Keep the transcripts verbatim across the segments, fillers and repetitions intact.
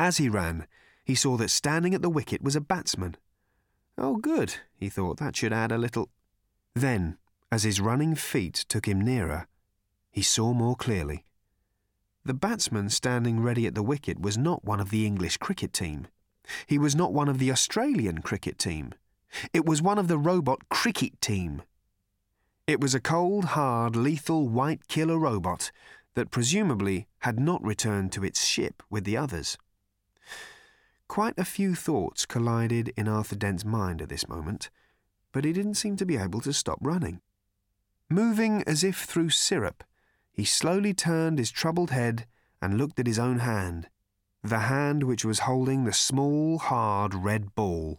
As he ran, he saw that standing at the wicket was a batsman. Oh, good, he thought, that should add a little... Then, as his running feet took him nearer, he saw more clearly. The batsman standing ready at the wicket was not one of the English cricket team. He was not one of the Australian cricket team. It was one of the robot cricket team. It was a cold, hard, lethal white killer robot that presumably had not returned to its ship with the others. Quite a few thoughts collided in Arthur Dent's mind at this moment, but he didn't seem to be able to stop running. Moving as if through syrup, he slowly turned his troubled head and looked at his own hand, the hand which was holding the small, hard red ball.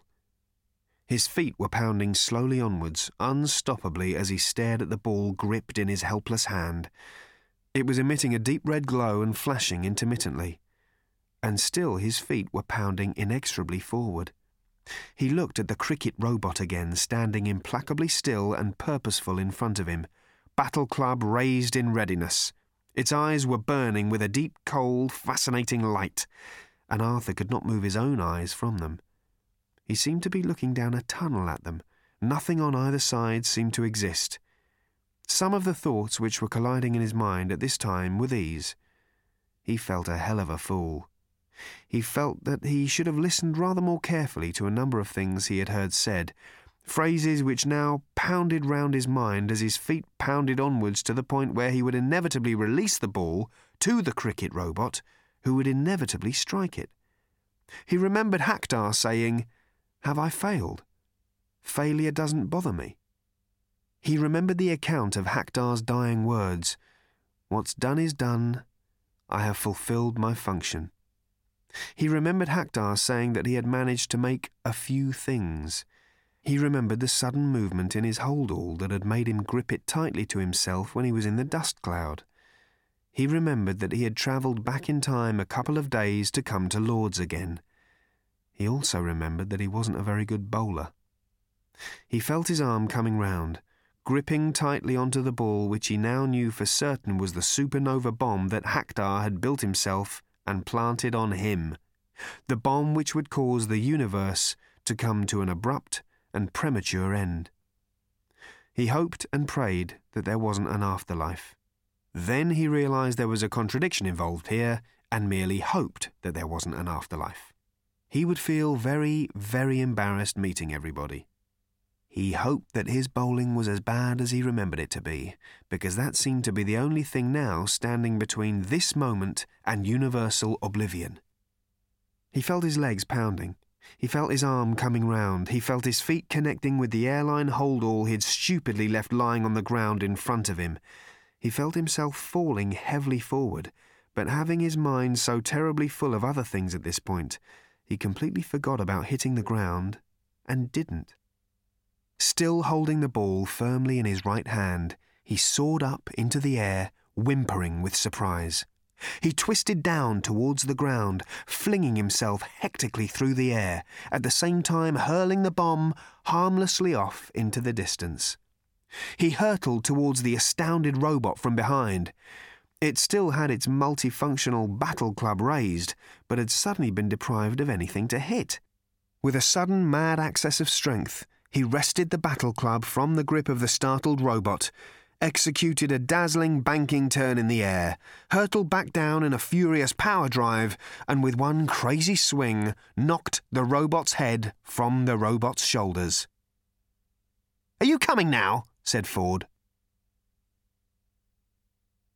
His feet were pounding slowly onwards, unstoppably, as he stared at the ball gripped in his helpless hand. It was emitting a deep red glow and flashing intermittently. And still his feet were pounding inexorably forward. He looked at the cricket robot again, standing implacably still and purposeful in front of him, battle club raised in readiness. Its eyes were burning with a deep, cold, fascinating light, and Arthur could not move his own eyes from them. He seemed to be looking down a tunnel at them. Nothing on either side seemed to exist. Some of the thoughts which were colliding in his mind at this time were these. He felt a hell of a fool. He felt that he should have listened rather more carefully to a number of things he had heard said, phrases which now pounded round his mind as his feet pounded onwards to the point where he would inevitably release the ball to the cricket robot, who would inevitably strike it. He remembered Hakdar saying, "Have I failed? Failure doesn't bother me." He remembered the account of Hakdar's dying words, "What's done is done. I have fulfilled my function." He remembered Hakdar saying that he had managed to make a few things. He remembered the sudden movement in his hold-all that had made him grip it tightly to himself when he was in the dust cloud. He remembered that he had travelled back in time a couple of days to come to Lord's again. He also remembered that he wasn't a very good bowler. He felt his arm coming round, gripping tightly onto the ball which he now knew for certain was the supernova bomb that Hakdar had built himself and planted on him, the bomb which would cause the universe to come to an abrupt and premature end. He hoped and prayed that there wasn't an afterlife. Then he realised there was a contradiction involved here, and merely hoped that there wasn't an afterlife. He would feel very, very embarrassed meeting everybody. He hoped that his bowling was as bad as he remembered it to be, because that seemed to be the only thing now standing between this moment and universal oblivion. He felt his legs pounding. He felt his arm coming round. He felt his feet connecting with the airline hold-all he'd stupidly left lying on the ground in front of him. He felt himself falling heavily forward, but having his mind so terribly full of other things at this point, he completely forgot about hitting the ground and didn't. Still holding the ball firmly in his right hand, he soared up into the air, whimpering with surprise. He twisted down towards the ground, flinging himself hectically through the air, at the same time hurling the bomb harmlessly off into the distance. He hurtled towards the astounded robot from behind. It still had its multifunctional battle club raised, but had suddenly been deprived of anything to hit. With a sudden mad access of strength, he wrested the battle club from the grip of the startled robot, executed a dazzling banking turn in the air, hurtled back down in a furious power drive, and with one crazy swing knocked the robot's head from the robot's shoulders. "Are you coming now?" said Ford.